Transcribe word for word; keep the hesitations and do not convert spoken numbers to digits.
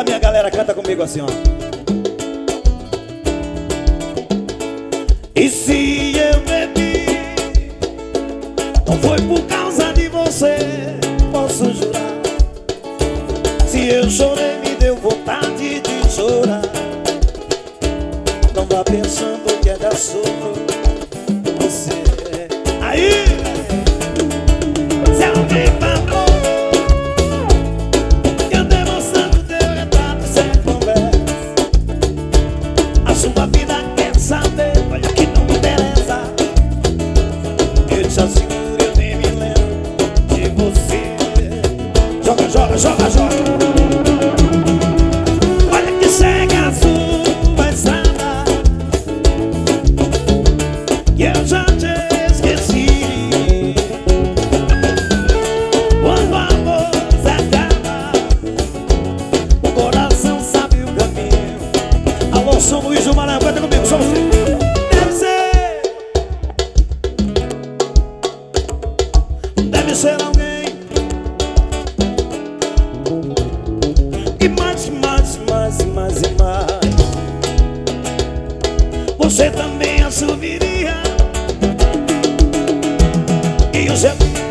a minha galera canta comigo assim, ó. E se eu bebi, não foi por causa de você, posso jurar. Se eu chorei, me deu vontade de chorar. Não vá pensando que é da soro você. Aí, se alguém falou que eu demonstrando teu retrato sem conversa, a sua vida quer saber, olha que não me interessa. Eu te asseguro, eu nem me lembro de você. Joga, joga, joga, joga. Olha que chega a sua estrada, que eu já te esqueci. Quando o amor se acaba, o coração sabe o caminho. Alô, São Luís do Maranhão, canta comigo, São Luís. Deve ser, deve ser alguém e mais, mais, mais, mais e mais. Você também assumiria, e o seu